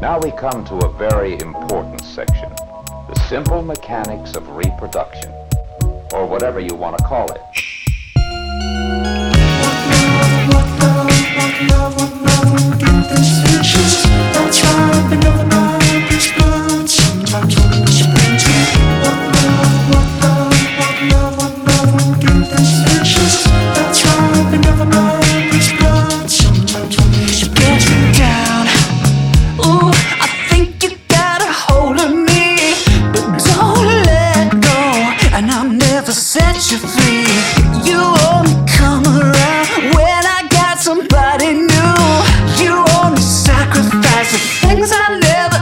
Now we come to a very important section, the simple mechanics of reproduction, or whatever you want to call it. Set you free. You only come around when I got somebody new. You only sacrifice the things I never